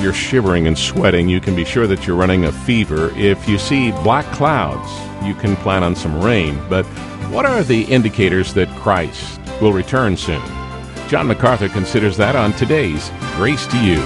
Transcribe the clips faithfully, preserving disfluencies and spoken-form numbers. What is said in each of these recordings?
you're shivering and sweating, you can be sure that you're running a fever. If you see black clouds, you can plan on some rain. But what are the indicators that Christ will return soon? John MacArthur considers that on today's Grace to You.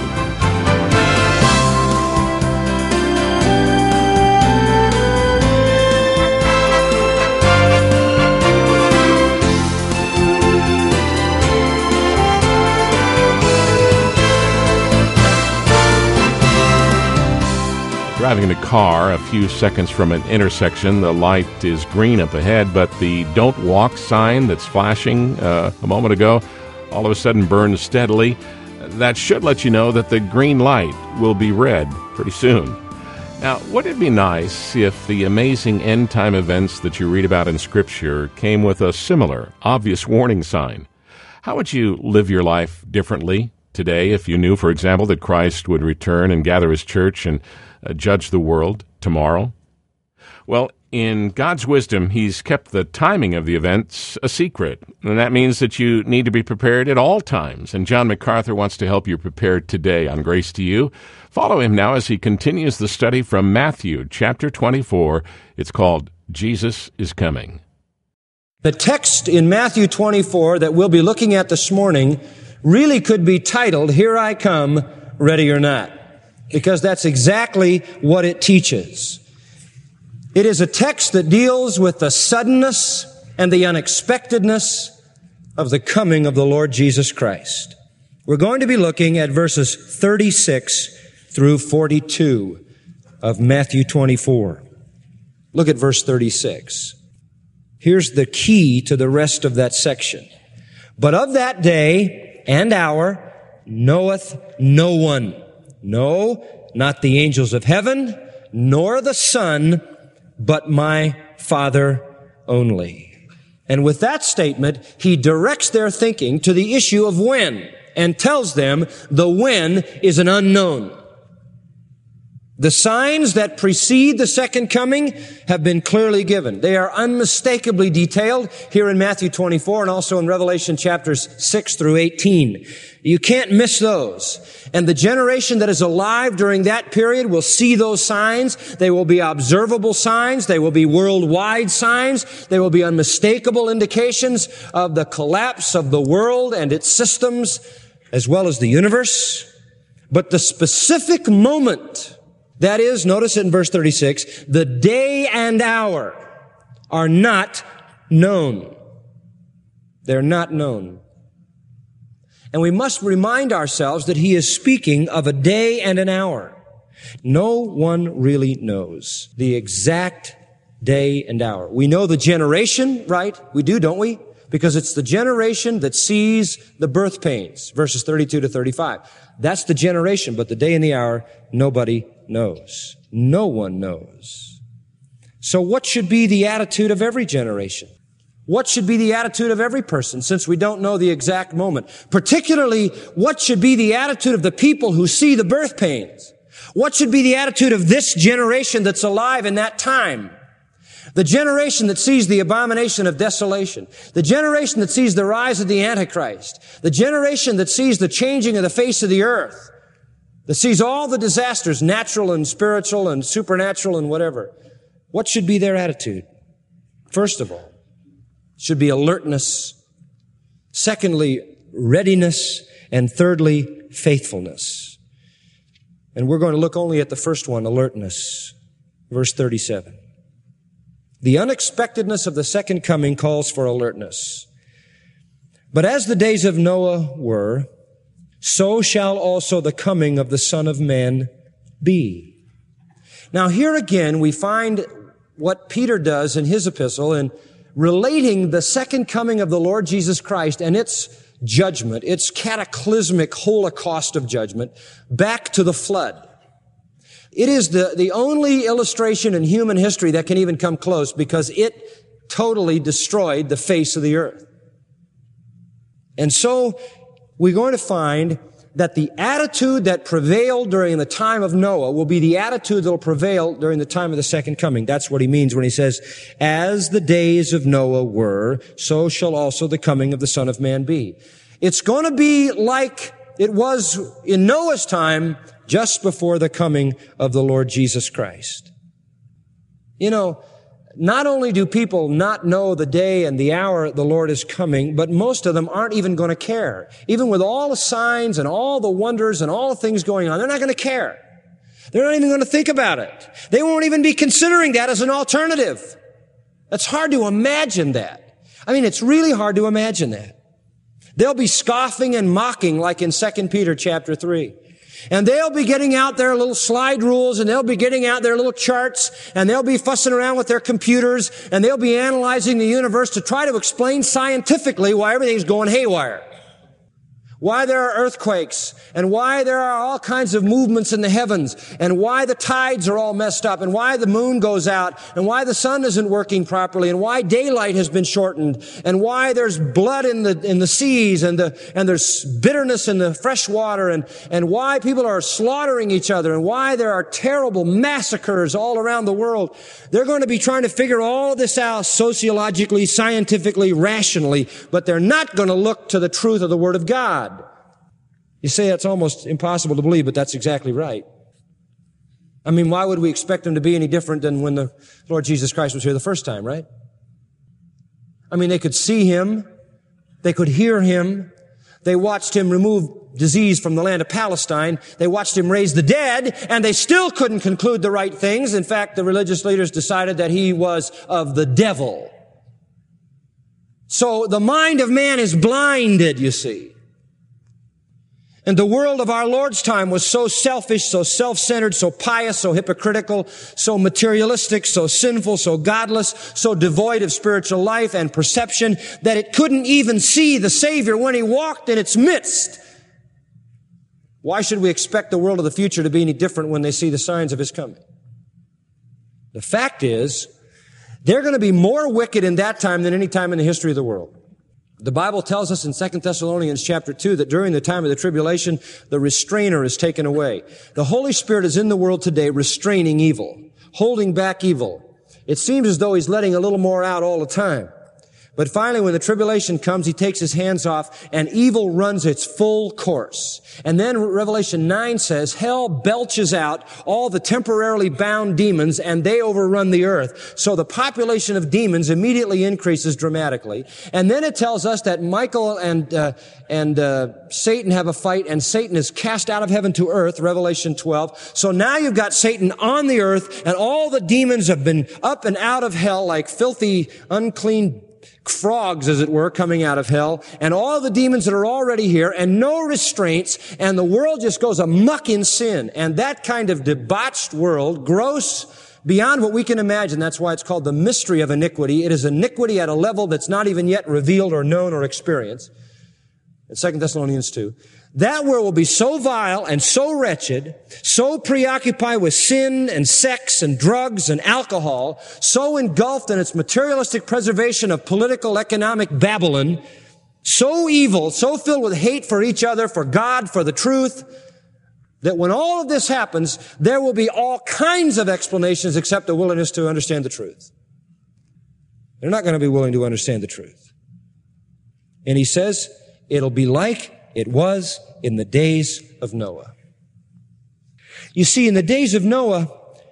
Driving in a car a few seconds from an intersection, the light is green up ahead, but the don't walk sign that's flashing uh, a moment ago all of a sudden burns steadily. That should let you know that the green light will be red pretty soon. Now, wouldn't it be nice if the amazing end-time events that you read about in Scripture came with a similar, obvious warning sign? How would you live your life differently today if you knew, for example, that Christ would return and gather his church and uh, judge the world tomorrow? Well, in God's wisdom, he's kept the timing of the events a secret, and that means that you need to be prepared at all times. And John MacArthur wants to help you prepare today on Grace to You. Follow him now as he continues the study from Matthew chapter twenty-four. It's called Jesus is Coming. The text in Matthew twenty-four that we'll be looking at this morning really could be titled, Here I Come, Ready or Not, because that's exactly what it teaches. It is a text that deals with the suddenness and the unexpectedness of the coming of the Lord Jesus Christ. We're going to be looking at verses thirty-six through forty-two of Matthew twenty-four. Look at verse thirty-six. Here's the key to the rest of that section. But of that day and hour knoweth no one, no, not the angels of heaven, nor the Son, but my Father only. And with that statement, he directs their thinking to the issue of when, and tells them the when is an unknown. The signs that precede the second coming have been clearly given. They are unmistakably detailed here in Matthew twenty-four and also in Revelation chapters six through eighteen. You can't miss those. And the generation that is alive during that period will see those signs. They will be observable signs. They will be worldwide signs. They will be unmistakable indications of the collapse of the world and its systems as well as the universe. But the specific moment, that is, notice it in verse thirty-six, the day and hour are not known. They're not known. And we must remind ourselves that he is speaking of a day and an hour. No one really knows the exact day and hour. We know the generation, right? We do, don't we? Because it's the generation that sees the birth pains, verses thirty-two to thirty-five. That's the generation, but the day and the hour, nobody knows. No one knows. So what should be the attitude of every generation? What should be the attitude of every person, since we don't know the exact moment? Particularly, what should be the attitude of the people who see the birth pains? What should be the attitude of this generation that's alive in that time? The generation that sees the abomination of desolation. The generation that sees the rise of the Antichrist. The generation that sees the changing of the face of the earth. That sees all the disasters, natural and spiritual and supernatural and whatever. What should be their attitude? First of all, should be alertness. Secondly, readiness. And thirdly, faithfulness. And we're going to look only at the first one, alertness. Verse thirty-seven. The unexpectedness of the second coming calls for alertness. But as the days of Noah were, so shall also the coming of the Son of Man be. Now here again we find what Peter does in his epistle in relating the second coming of the Lord Jesus Christ and its judgment, its cataclysmic holocaust of judgment, back to the flood. It is the, the only illustration in human history that can even come close because it totally destroyed the face of the earth. And so we're going to find that the attitude that prevailed during the time of Noah will be the attitude that will prevail during the time of the second coming. That's what he means when he says, as the days of Noah were, so shall also the coming of the Son of Man be. It's going to be like it was in Noah's time, just before the coming of the Lord Jesus Christ. You know, not only do people not know the day and the hour the Lord is coming, but most of them aren't even going to care. Even with all the signs and all the wonders and all the things going on, they're not going to care. They're not even going to think about it. They won't even be considering that as an alternative. That's hard to imagine that. I mean, it's really hard to imagine that. They'll be scoffing and mocking like in Second Peter chapter three. And they'll be getting out their little slide rules, and they'll be getting out their little charts, and they'll be fussing around with their computers, and they'll be analyzing the universe to try to explain scientifically why everything's going haywire. Why there are earthquakes, and why there are all kinds of movements in the heavens, and why the tides are all messed up, and why the moon goes out, and why the sun isn't working properly, and why daylight has been shortened, and why there's blood in the in the seas, and the and there's bitterness in the fresh water, and and why people are slaughtering each other, and why there are terrible massacres all around the world. They're going to be trying to figure all this out sociologically, scientifically, rationally, but they're not going to look to the truth of the Word of God. You say that's almost impossible to believe, but that's exactly right. I mean, why would we expect them to be any different than when the Lord Jesus Christ was here the first time, right? I mean, they could see Him. They could hear Him. They watched Him remove disease from the land of Palestine. They watched Him raise the dead, and they still couldn't conclude the right things. In fact, the religious leaders decided that He was of the devil. So the mind of man is blinded, you see. And the world of our Lord's time was so selfish, so self-centered, so pious, so hypocritical, so materialistic, so sinful, so godless, so devoid of spiritual life and perception that it couldn't even see the Savior when He walked in its midst. Why should we expect the world of the future to be any different when they see the signs of His coming? The fact is, they're going to be more wicked in that time than any time in the history of the world. The Bible tells us in Second Thessalonians chapter two that during the time of the tribulation, the restrainer is taken away. The Holy Spirit is in the world today restraining evil, holding back evil. It seems as though He's letting a little more out all the time. But finally, when the tribulation comes, He takes His hands off and evil runs its full course. And then Revelation nine says, hell belches out all the temporarily bound demons and they overrun the earth. So the population of demons immediately increases dramatically. And then it tells us that Michael and, uh, and, uh, Satan have a fight and Satan is cast out of heaven to earth, Revelation twelve. So now you've got Satan on the earth and all the demons have been up and out of hell like filthy, unclean frogs, as it were, coming out of hell, and all the demons that are already here, and no restraints, and the world just goes amok in sin. And that kind of debauched world, gross beyond what we can imagine, that's why it's called the mystery of iniquity. It is iniquity at a level that's not even yet revealed or known or experienced. In Second Thessalonians two. That world will be so vile and so wretched, so preoccupied with sin and sex and drugs and alcohol, so engulfed in its materialistic preservation of political, economic Babylon, so evil, so filled with hate for each other, for God, for the truth, that when all of this happens, there will be all kinds of explanations except the willingness to understand the truth. They're not going to be willing to understand the truth. And he says, it'll be like it was in the days of Noah. You see, in the days of Noah,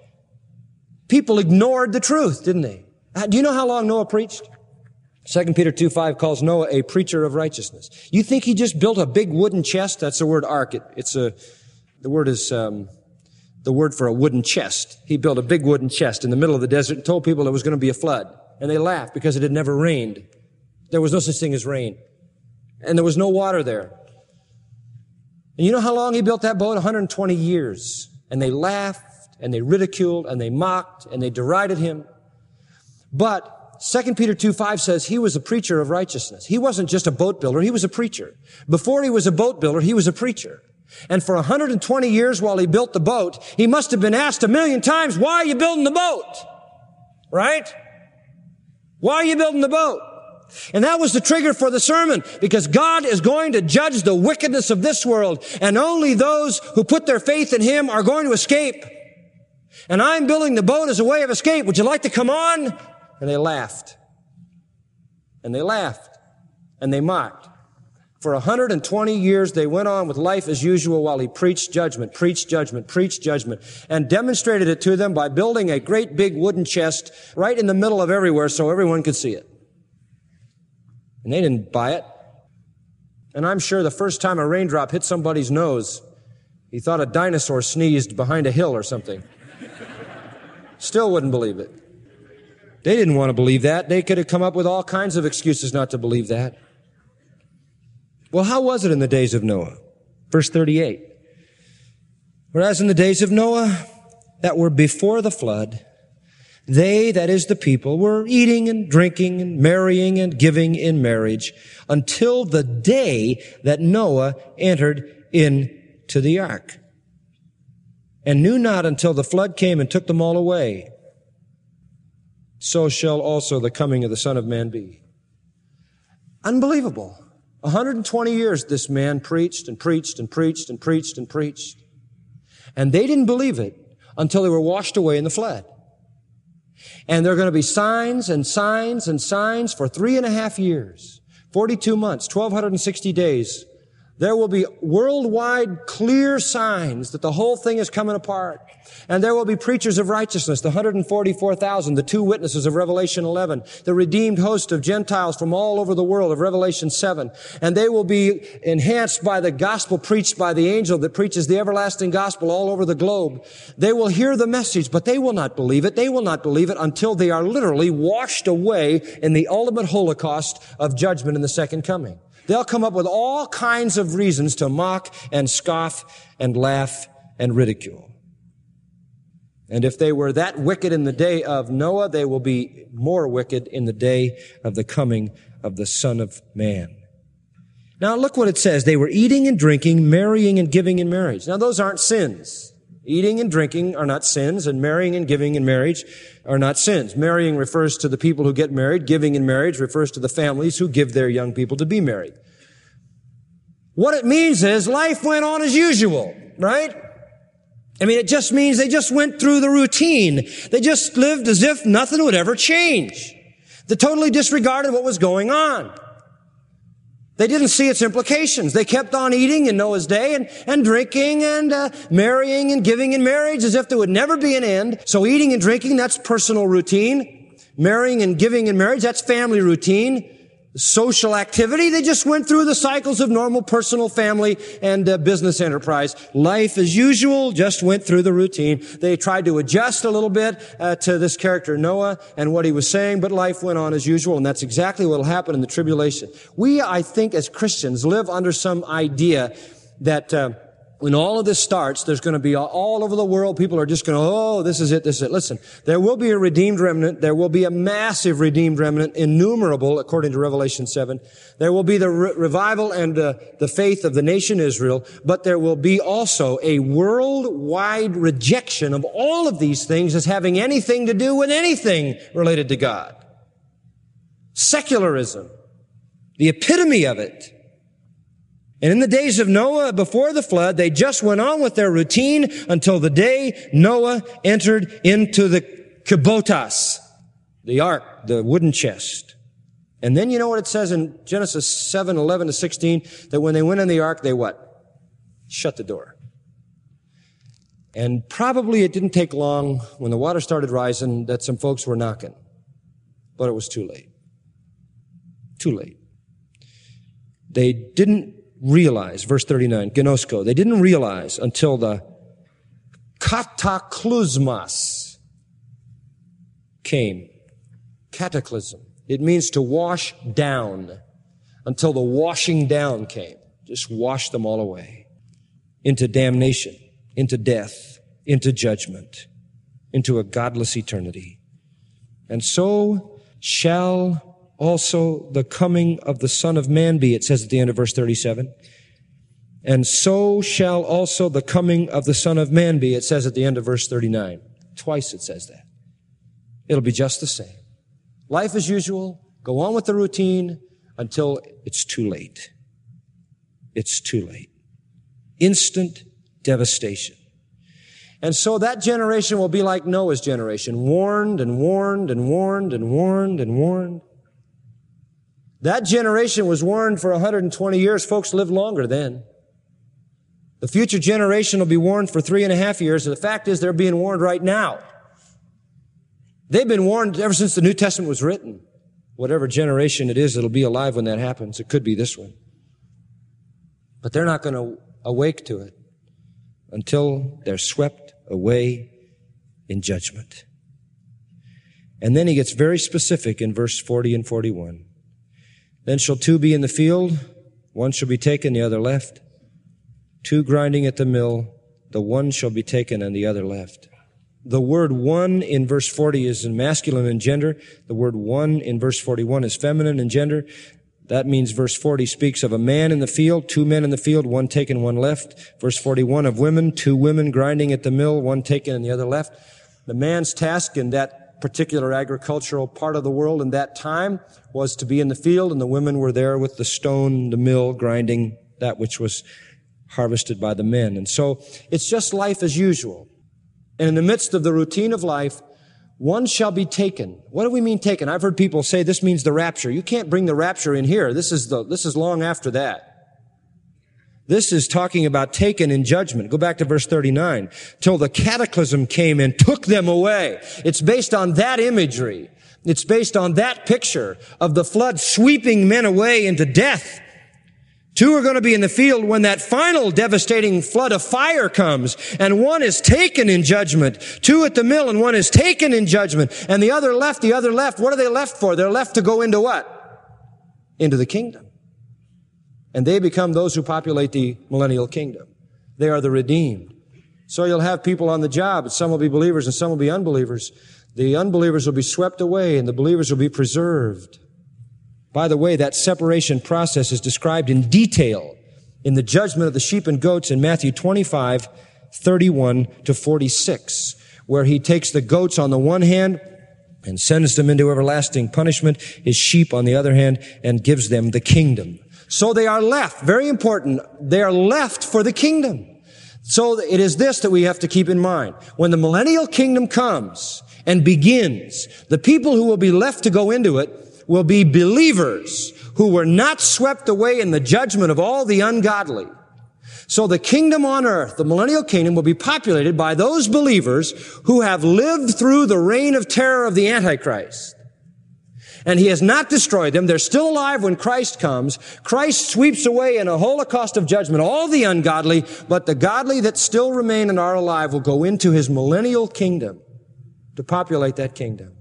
people ignored the truth, didn't they? Do you know how long Noah preached? Second Peter two five calls Noah a preacher of righteousness. You think he just built a big wooden chest? That's the word ark. It, it's a, the word is, um, the word for a wooden chest. He built a big wooden chest in the middle of the desert and told people there was going to be a flood. And they laughed because it had never rained. There was no such thing as rain. And there was no water there. And you know how long he built that boat? one hundred twenty years. And they laughed, and they ridiculed, and they mocked, and they derided him. But Second Peter two five says he was a preacher of righteousness. He wasn't just a boat builder, he was a preacher. Before he was a boat builder, he was a preacher. And for one hundred twenty years while he built the boat, he must have been asked a million times, why are you building the boat? Right? Why are you building the boat? And that was the trigger for the sermon, because God is going to judge the wickedness of this world, and only those who put their faith in Him are going to escape. And I'm building the boat as a way of escape. Would you like to come on? And they laughed. And they laughed. And they mocked. For one hundred twenty years, they went on with life as usual while he preached judgment, preached judgment, preached judgment, and demonstrated it to them by building a great big wooden chest right in the middle of everywhere so everyone could see it. And they didn't buy it. And I'm sure the first time a raindrop hit somebody's nose, he thought a dinosaur sneezed behind a hill or something. Still wouldn't believe it. They didn't want to believe that. They could have come up with all kinds of excuses not to believe that. Well, how was it in the days of Noah? Verse thirty-eight. Whereas in the days of Noah that were before the flood, they, that is the people, were eating and drinking and marrying and giving in marriage until the day that Noah entered into the ark, and knew not until the flood came and took them all away. So shall also the coming of the Son of Man be. Unbelievable. one hundred twenty years this man preached and preached and preached and preached and preached. And they didn't believe it until they were washed away in the flood. And there are going to be signs and signs and signs for three and a half years, forty-two months, twelve sixty days. There will be worldwide clear signs that the whole thing is coming apart. And there will be preachers of righteousness, the one hundred forty-four thousand, the two witnesses of Revelation eleven, the redeemed host of Gentiles from all over the world of Revelation seven. And they will be enhanced by the gospel preached by the angel that preaches the everlasting gospel all over the globe. They will hear the message, but they will not believe it. They will not believe it until they are literally washed away in the ultimate holocaust of judgment in the second coming. They'll come up with all kinds of reasons to mock and scoff and laugh and ridicule. And if they were that wicked in the day of Noah, they will be more wicked in the day of the coming of the Son of Man. Now look what it says. They were eating and drinking, marrying and giving in marriage. Now those aren't sins. Eating and drinking are not sins, and marrying and giving in marriage are not sins. Marrying refers to the people who get married. Giving in marriage refers to the families who give their young people to be married. What it means is life went on as usual, right? I mean, it just means they just went through the routine. They just lived as if nothing would ever change. They totally disregarded what was going on. They didn't see its implications. They kept on eating in Noah's day and, and drinking and uh, marrying and giving in marriage as if there would never be an end. So eating and drinking, that's personal routine. Marrying and giving in marriage, that's family routine. Social activity, they just went through the cycles of normal personal, family, and uh, business enterprise. Life as usual, just went through the routine. They tried to adjust a little bit uh, to this character Noah and what he was saying, but life went on as usual, and that's exactly what will happen in the tribulation. We, I think, as Christians, live under some idea that uh, when all of this starts, there's going to be all over the world, people are just going to, oh, this is it, this is it. Listen, there will be a redeemed remnant. There will be a massive redeemed remnant, innumerable, according to Revelation seven. There will be the re- revival and uh, the faith of the nation Israel, but there will be also a worldwide rejection of all of these things as having anything to do with anything related to God. Secularism, the epitome of it. And in the days of Noah, before the flood, they just went on with their routine until the day Noah entered into the kibotas, the ark, the wooden chest. And then you know what it says in Genesis seven, eleven to sixteen, that when they went in the ark, they what? Shut the door. And probably it didn't take long when the water started rising that some folks were knocking. But it was too late. Too late. They didn't realize, verse thirty-nine, gnosko, they didn't realize until the cataclysmos came. Cataclysm. It means to wash down. Until the washing down came. Just wash them all away. Into damnation, into death, into judgment, into a godless eternity. And so shall also the coming of the Son of Man be, it says at the end of verse thirty-seven. And so shall also the coming of the Son of Man be, it says at the end of verse thirty-nine. Twice it says that. It'll be just the same. Life as usual, go on with the routine until it's too late. It's too late. Instant devastation. And so that generation will be like Noah's generation, warned and warned and warned and warned and warned. That generation was warned for one hundred twenty years. Folks lived longer then. The future generation will be warned for three and a half years. And the fact is they're being warned right now. They've been warned ever since the New Testament was written. Whatever generation it is that'll be alive when that happens, it could be this one. But they're not going to awake to it until they're swept away in judgment. And then he gets very specific in verse forty and forty-one. Then shall two be in the field, one shall be taken, the other left. Two grinding at the mill, the one shall be taken and the other left. The word one in verse forty is in masculine in gender. The word one in verse forty-one is feminine in gender. That means verse forty speaks of a man in the field, two men in the field, one taken, one left. Verse forty-one of women, two women grinding at the mill, one taken and the other left. The man's task in that particular agricultural part of the world in that time was to be in the field, and the women were there with the stone, the mill, grinding that which was harvested by the men. And so it's just life as usual. And in the midst of the routine of life, one shall be taken. What do we mean taken? I've heard people say this means the rapture. You can't bring the rapture in here. This is the, this is long after that. This is talking about taken in judgment. Go back to verse thirty-nine. Till the cataclysm came and took them away. It's based on that imagery. It's based on that picture of the flood sweeping men away into death. Two are going to be in the field when that final devastating flood of fire comes, and one is taken in judgment. Two at the mill, and one is taken in judgment. And the other left, the other left. What are they left for? They're left to go into what? Into the kingdom. And they become those who populate the millennial kingdom. They are the redeemed. So you'll have people on the job. Some will be believers and some will be unbelievers. The unbelievers will be swept away and the believers will be preserved. By the way, that separation process is described in detail in the judgment of the sheep and goats in Matthew twenty-five, thirty-one to forty-six, where he takes the goats on the one hand and sends them into everlasting punishment, his sheep on the other hand, and gives them the kingdom. So they are left, very important, they are left for the kingdom. So it is this that we have to keep in mind. When the millennial kingdom comes and begins, the people who will be left to go into it will be believers who were not swept away in the judgment of all the ungodly. So the kingdom on earth, the millennial kingdom, will be populated by those believers who have lived through the reign of terror of the Antichrist. And he has not destroyed them. They're still alive when Christ comes. Christ sweeps away in a holocaust of judgment all the ungodly, but the godly that still remain and are alive will go into his millennial kingdom to populate that kingdom.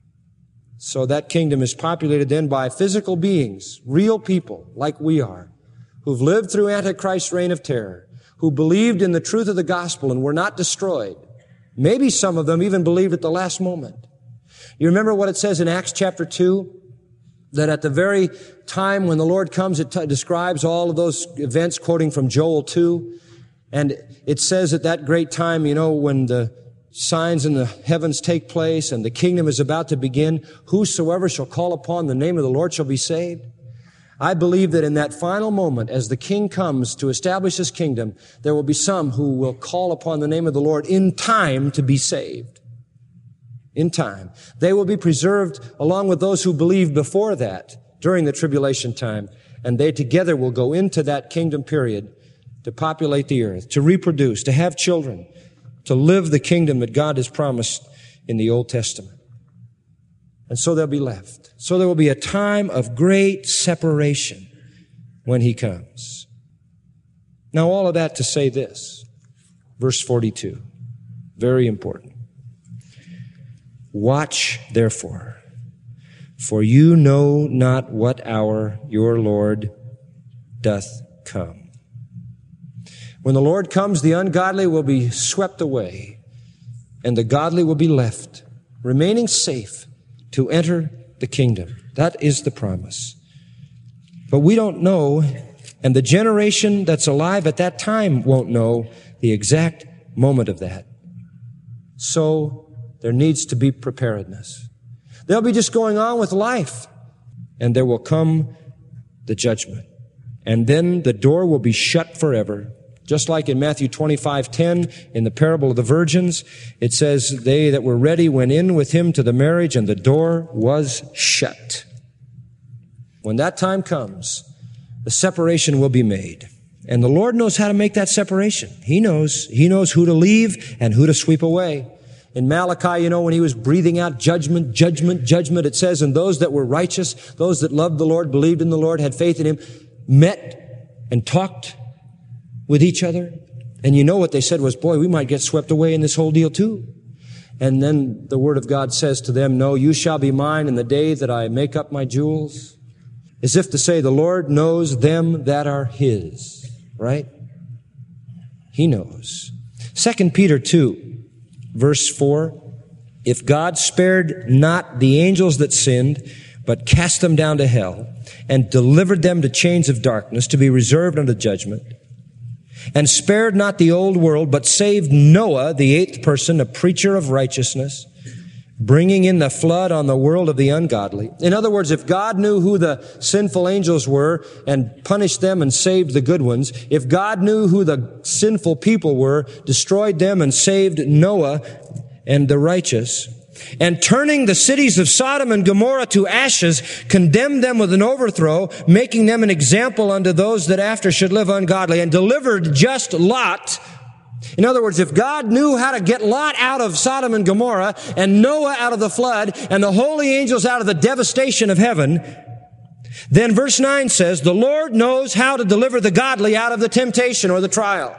So that kingdom is populated then by physical beings, real people like we are, who've lived through Antichrist's reign of terror, who believed in the truth of the gospel and were not destroyed. Maybe some of them even believed at the last moment. You remember what it says in Acts chapter two? That at the very time when the Lord comes, it t- describes all of those events, quoting from Joel two. And it says at that great time, you know, when the signs in the heavens take place and the kingdom is about to begin, whosoever shall call upon the name of the Lord shall be saved. I believe that in that final moment, as the king comes to establish his kingdom, there will be some who will call upon the name of the Lord in time to be saved. In time. They will be preserved along with those who believed before that during the tribulation time, and they together will go into that kingdom period to populate the earth, to reproduce, to have children, to live the kingdom that God has promised in the Old Testament. And so they'll be left. So there will be a time of great separation when he comes. Now all of that to say this, verse forty-two, very important. Watch therefore, for you know not what hour your Lord doth come. When the Lord comes, the ungodly will be swept away, and the godly will be left, remaining safe to enter the kingdom. That is the promise. But we don't know, and the generation that's alive at that time won't know the exact moment of that. So there needs to be preparedness. They'll be just going on with life, and there will come the judgment. And then the door will be shut forever. Just like in Matthew twenty-five ten, in the parable of the virgins, it says, they that were ready went in with him to the marriage, and the door was shut. When that time comes, the separation will be made. And the Lord knows how to make that separation. He knows. He knows who to leave and who to sweep away. In Malachi, you know, when he was breathing out judgment, judgment, judgment, it says, and those that were righteous, those that loved the Lord, believed in the Lord, had faith in him, met and talked with each other. And you know what they said was, boy, we might get swept away in this whole deal too. And then the word of God says to them, no, you shall be mine in the day that I make up my jewels. As if to say, the Lord knows them that are his. Right? He knows. Second Peter two, verse four, if God spared not the angels that sinned, but cast them down to hell, and delivered them to chains of darkness to be reserved unto judgment, and spared not the old world, but saved Noah, the eighth person, a preacher of righteousness, bringing in the flood on the world of the ungodly. In other words, if God knew who the sinful angels were and punished them and saved the good ones, if God knew who the sinful people were, destroyed them and saved Noah and the righteous, and turning the cities of Sodom and Gomorrah to ashes, condemned them with an overthrow, making them an example unto those that after should live ungodly, and delivered just Lot. In other words, if God knew how to get Lot out of Sodom and Gomorrah, and Noah out of the flood, and the holy angels out of the devastation of heaven, then verse nine says, the Lord knows how to deliver the godly out of the temptation or the trial.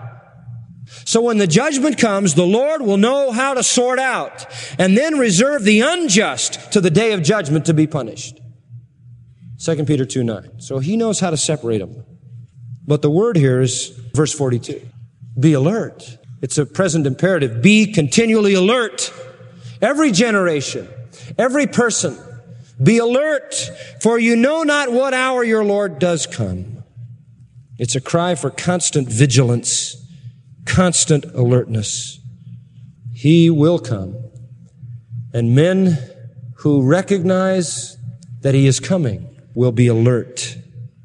So when the judgment comes, the Lord will know how to sort out, and then reserve the unjust to the day of judgment to be punished. Second Peter two nine. So he knows how to separate them. But the word here is verse forty-two. Be alert. It's a present imperative. Be continually alert. Every generation, every person, be alert, for you know not what hour your Lord does come. It's a cry for constant vigilance, constant alertness. He will come. And men who recognize that he is coming will be alert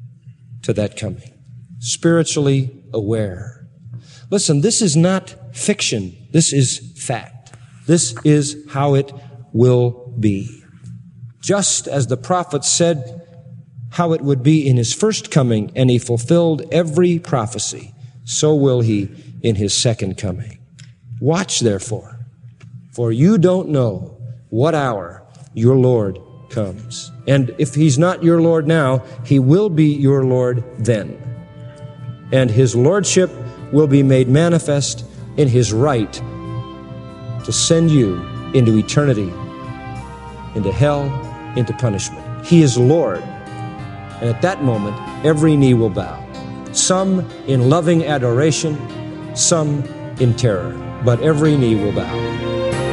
to that coming, spiritually aware. Listen, this is not fiction. This is fact. This is how it will be. Just as the prophet said how it would be in his first coming, and he fulfilled every prophecy, so will he in his second coming. Watch, therefore, for you don't know what hour your Lord comes. And if he's not your Lord now, he will be your Lord then. And his lordship will be made manifest in his right to send you into eternity, into hell, into punishment. He is Lord. And at that moment, every knee will bow. Some in loving adoration, some in terror, but every knee will bow.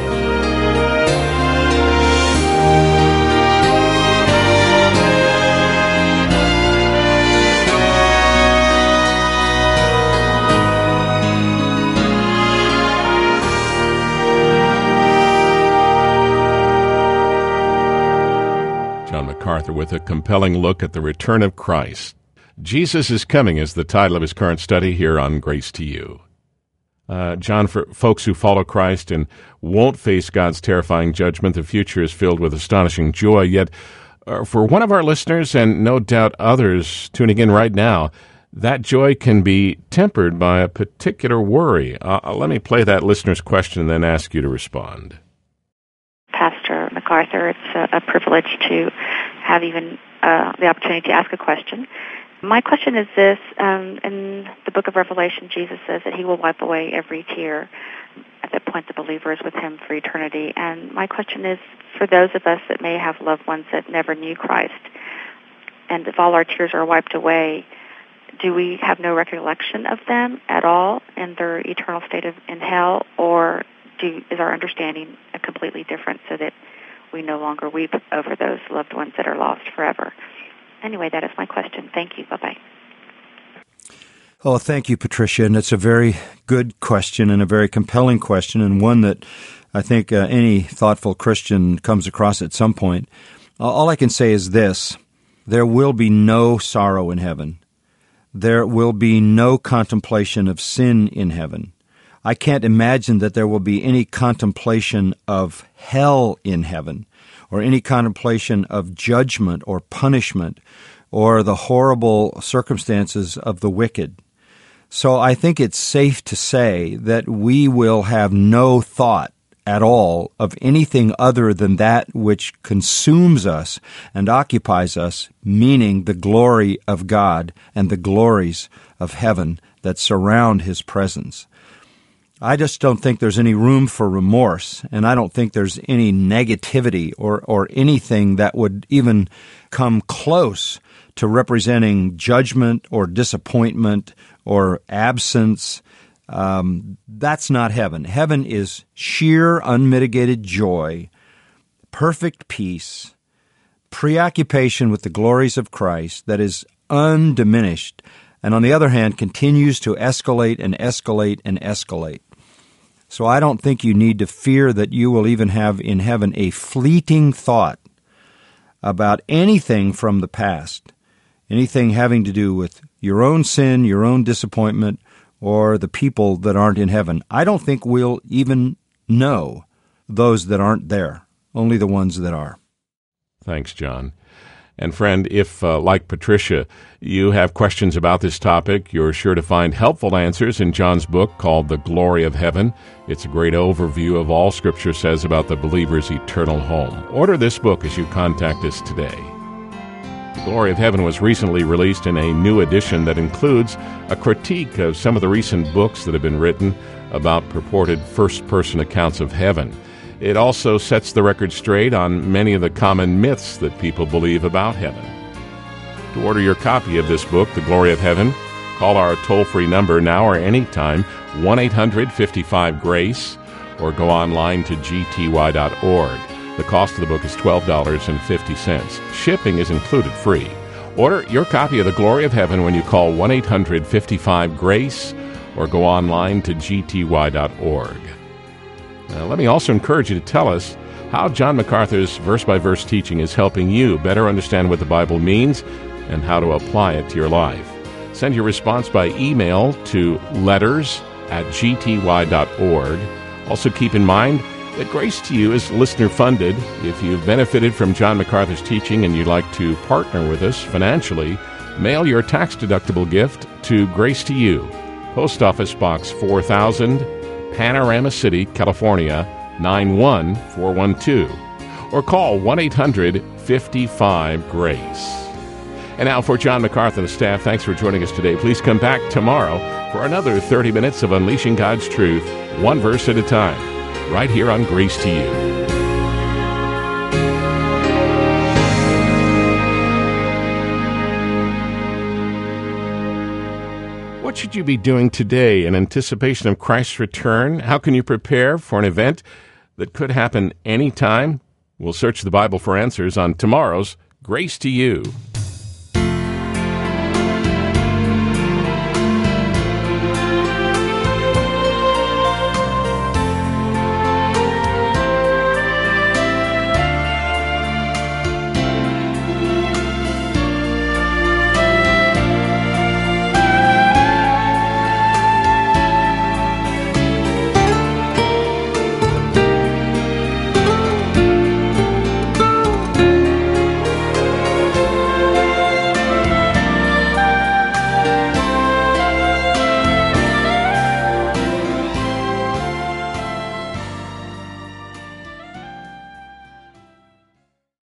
MacArthur with a compelling look at the return of Christ. Jesus is Coming is the title of his current study here on Grace to You. Uh, John, for folks who follow Christ and won't face God's terrifying judgment, the future is filled with astonishing joy. Yet, uh, for one of our listeners, and no doubt others tuning in right now, that joy can be tempered by a particular worry. Uh, let me play that listener's question and then ask you to respond. Pastor MacArthur, it's a, a privilege to have even uh, the opportunity to ask a question. My question is this. Um, in the book of Revelation, Jesus says that he will wipe away every tear. At that point, the believer is with him for eternity. And my question is, for those of us that may have loved ones that never knew Christ, and if all our tears are wiped away, do we have no recollection of them at all in their eternal state of in hell, or do, is our understanding completely different so that we no longer weep over those loved ones that are lost forever? Anyway, that is my question. Thank you. Bye-bye. Oh, thank you, Patricia. And it's a very good question and a very compelling question, and one that I think uh, any thoughtful Christian comes across at some point. Uh, all I can say is this. There will be no sorrow in heaven. There will be no contemplation of sin in heaven. I can't imagine that there will be any contemplation of hell in heaven, or any contemplation of judgment or punishment or the horrible circumstances of the wicked. So I think it's safe to say that we will have no thought at all of anything other than that which consumes us and occupies us, meaning the glory of God and the glories of heaven that surround His presence. I just don't think there's any room for remorse, and I don't think there's any negativity or, or anything that would even come close to representing judgment or disappointment or absence. Um, that's not heaven. Heaven is sheer, unmitigated joy, perfect peace, preoccupation with the glories of Christ that is undiminished, and on the other hand, continues to escalate and escalate and escalate. So I don't think you need to fear that you will even have in heaven a fleeting thought about anything from the past, anything having to do with your own sin, your own disappointment, or the people that aren't in heaven. I don't think we'll even know those that aren't there, only the ones that are. Thanks, John. And friend, if, uh, like Patricia, you have questions about this topic, you're sure to find helpful answers in John's book called The Glory of Heaven. It's a great overview of all Scripture says about the believer's eternal home. Order this book as you contact us today. The Glory of Heaven was recently released in a new edition that includes a critique of some of the recent books that have been written about purported first-person accounts of heaven. It also sets the record straight on many of the common myths that people believe about heaven. To order your copy of this book, The Glory of Heaven, call our toll-free number now or anytime, one eight hundred fifty-five GRACE, or go online to g t y dot org. The cost of the book is twelve dollars and fifty cents. Shipping is included free. Order your copy of The Glory of Heaven when you call one eight hundred fifty-five GRACE or go online to g t y dot org. Now, let me also encourage you to tell us how John MacArthur's verse-by-verse teaching is helping you better understand what the Bible means and how to apply it to your life. Send your response by email to letters at g t y dot org. Also keep in mind that Grace to You is listener-funded. If you've benefited from John MacArthur's teaching and you'd like to partner with us financially, mail your tax-deductible gift to Grace to You, Post Office Box four thousand, Panorama City, California, nine one four one two, or call one eight hundred fifty-five GRACE. And now for John MacArthur and the staff, thanks for joining us today. Please come back tomorrow for another thirty minutes of Unleashing God's Truth, one verse at a time, right here on Grace to You. What should you be doing today in anticipation of Christ's return? How can you prepare for an event that could happen anytime? We'll search the Bible for answers on tomorrow's Grace to You.